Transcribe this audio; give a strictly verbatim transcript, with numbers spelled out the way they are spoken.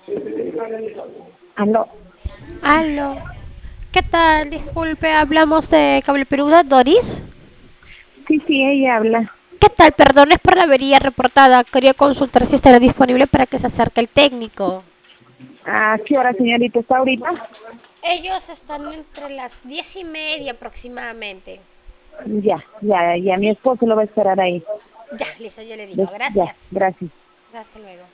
Aló. Aló. ¿Qué tal? Disculpe, hablamos de Cable Peruda, Doris. Sí, sí, ella habla. ¿Qué tal? Perdones por la avería reportada. Quería consultar si estará disponible para que se acerque el técnico. ¿A qué hora, señorita, está ahorita? Ellos están entre las diez y media aproximadamente. Ya, ya, ya, mi ¿Sí? esposo lo va a esperar ahí. Ya, listo, yo le digo. Des- ya, Gracias. gracias. Hasta luego.